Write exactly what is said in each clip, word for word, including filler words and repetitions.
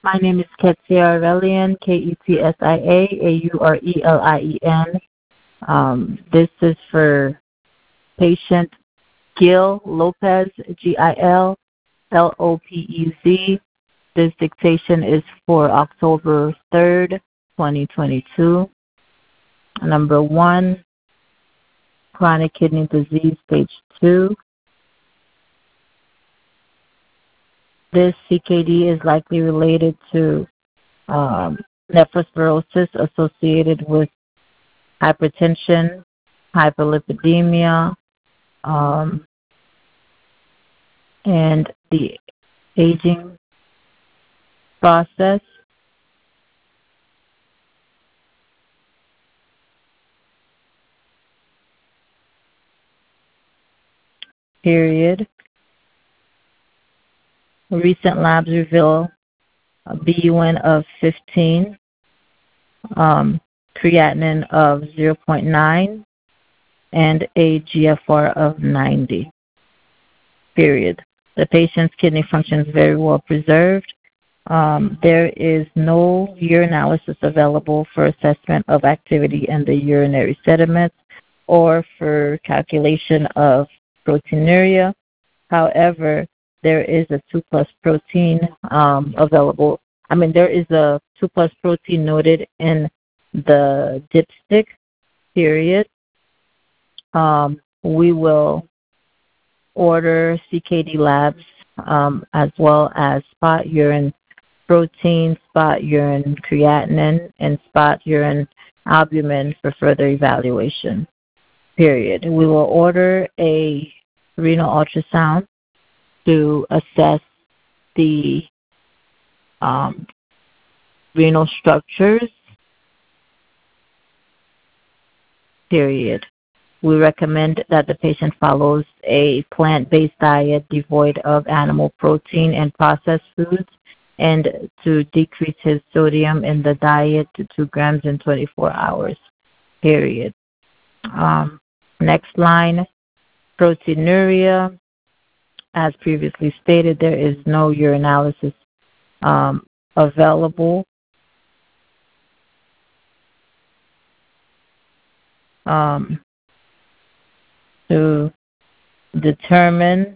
My name is Ketsia Aurelian, K E T S I A A U R E L I E N. Um, this is for patient Gil Lopez, G I L L O P E Z. This dictation is for October third, twenty twenty-two. Number one, chronic kidney disease, stage two. This C K D is likely related to um, nephrosclerosis associated with hypertension, hyperlipidemia, um, and the aging process. Period. Recent labs reveal a B U N of fifteen, um, creatinine of zero point nine, and a G F R of ninety. Period. The patient's kidney function is very well preserved. Um, there is no urinalysis available for assessment of activity in the urinary sediments or for calculation of proteinuria. However, there is a two plus protein um, available. I mean, there is a two plus protein noted in the dipstick, period. Um, we will order C K D labs um, as well as spot urine protein, spot urine creatinine, and spot urine albumin for further evaluation, period. We will order a renal ultrasound to assess the um, renal structures, period. We recommend that the patient follows a plant-based diet devoid of animal protein and processed foods, and to decrease his sodium in the diet to two grams in twenty-four hours, period. Um, next line, proteinuria. As previously stated, there is no urinalysis um, available. Um, to determine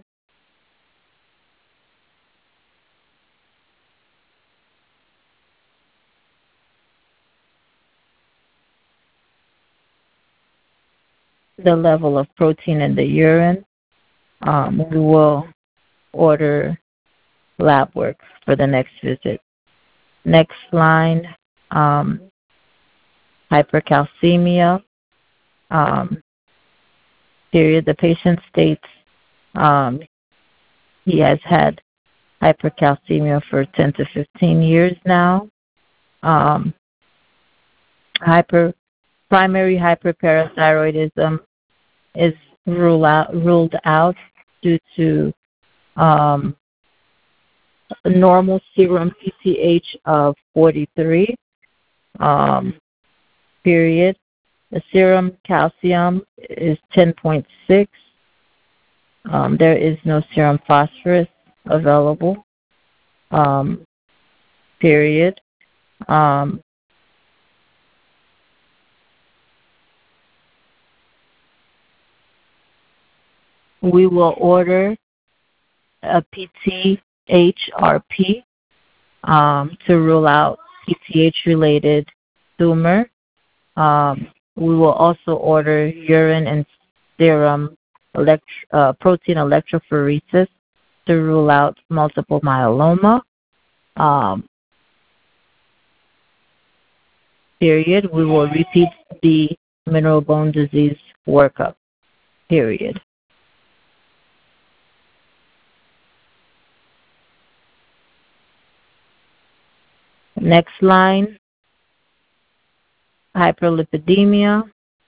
the level of protein in the urine, um, we will order lab work for the next visit. Next line, um, hypercalcemia. Um, period. The patient states um, he has had hypercalcemia for ten to fifteen years now. Um, hyper primary hyperparathyroidism is ruled out, ruled out due to um, a normal serum P T H of forty-three. Um, period. The serum calcium is ten point six. Um, there is no serum phosphorus available. Um, period. Um, we will order a P T H R P um, to rule out P T H-related tumor. Um, we will also order urine and serum elect- uh, protein electrophoresis to rule out multiple myeloma. Um, period. We will repeat the mineral bone disease workup. Period. Next line, hyperlipidemia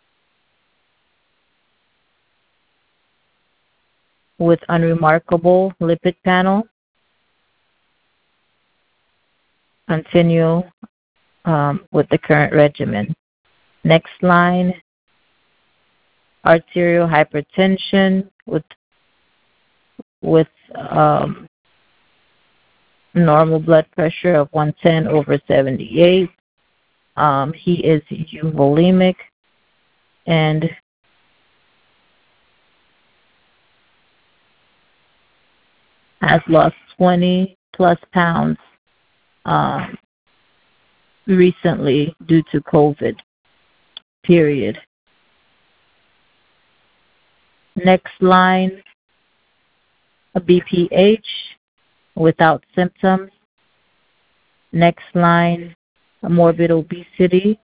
with unremarkable lipid panel. Continue um, with the current regimen. Next line, arterial hypertension with with um, normal blood pressure of one ten over seventy-eight. Um, he is euvolemic and has lost twenty plus pounds um, recently due to COVID, period. Next line, a B P H without symptoms. Next line, a morbid obesity.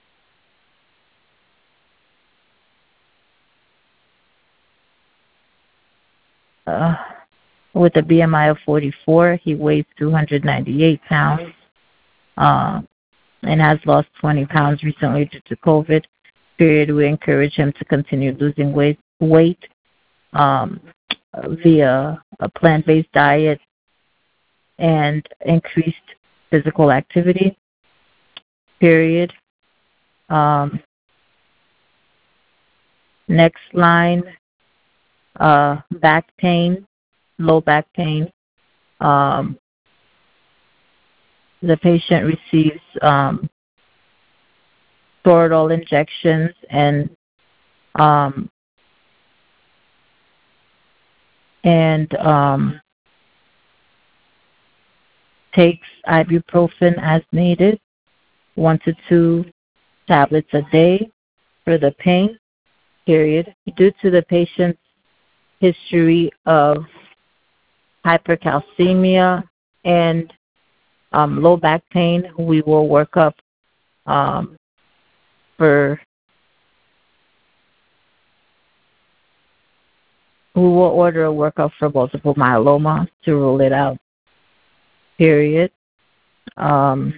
Uh, with a B M I of forty-four, he weighs two hundred ninety-eight pounds uh, and has lost twenty pounds recently due to COVID. Period. We encourage him to continue losing weight, weight um, via a plant-based diet and increased physical activity. Period. Um, next line, uh, back pain, low back pain. Um, the patient receives um, Toradol injections and um, and um, takes ibuprofen as needed, one to two tablets a day for the pain, period. Due to the patient's history of hypercalcemia and um, low back pain, we will work up um, for, we will order a workup for multiple myeloma to rule it out, period. Um,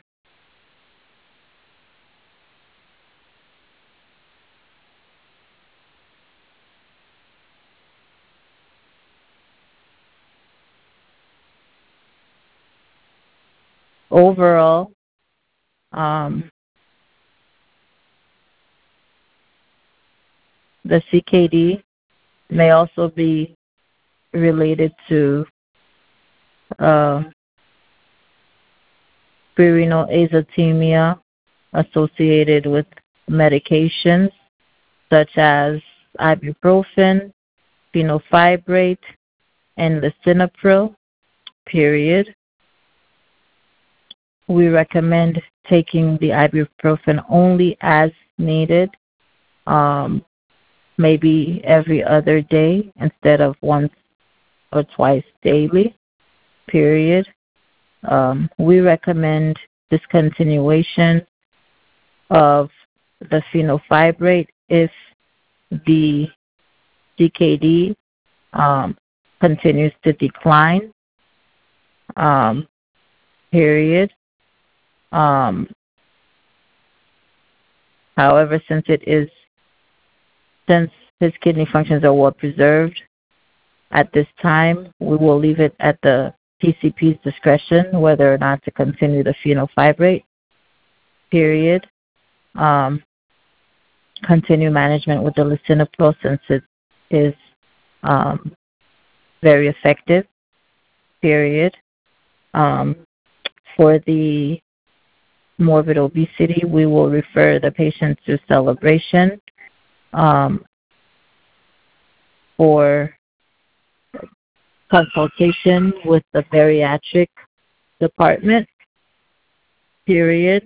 overall, um, the C K D may also be related to uh, prerenal azotemia associated with medications such as ibuprofen, fenofibrate, and lisinopril, period. We recommend taking the ibuprofen only as needed, um, maybe every other day instead of once or twice daily, period. Um, we recommend discontinuation of the fenofibrate if the C K D um, continues to decline, um, period. Um, however, since it is, since his kidney functions are well preserved at this time, we will leave it at the P C P's discretion whether or not to continue the fenofibrate, period. Um, continue management with the lisinopril since it is um, very effective, period. Um, for the morbid obesity, we will refer the patient to Celebration um, for consultation with the bariatric department, period.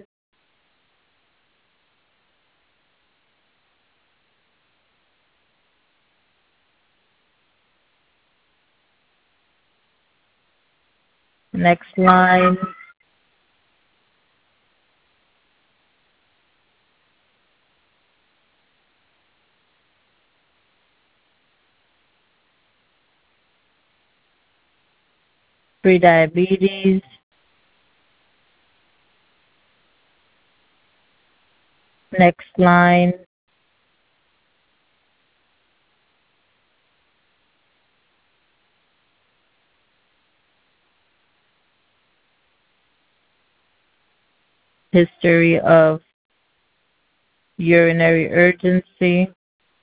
Next line. Prediabetes. Next line. History of urinary urgency.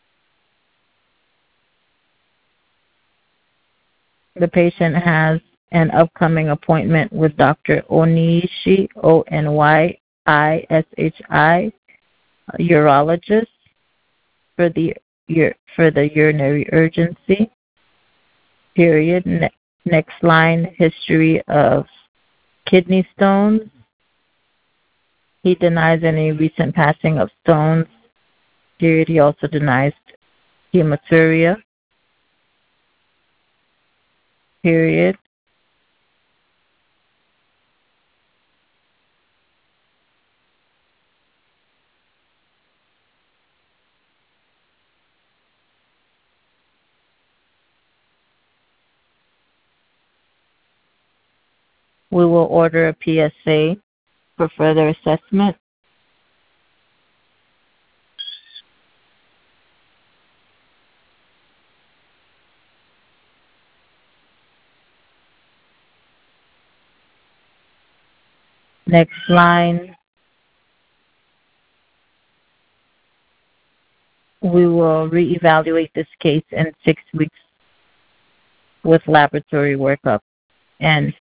The patient has an upcoming appointment with Doctor Onishi, O N Y I S H I, a urologist, for the ur- for the urinary urgency. Period. Ne- next line, history of kidney stones. He denies any recent passing of stones. Period. He also denies hematuria. Period. We will order a P S A for further assessment. Next line, we will reevaluate this case in six weeks with laboratory workup. And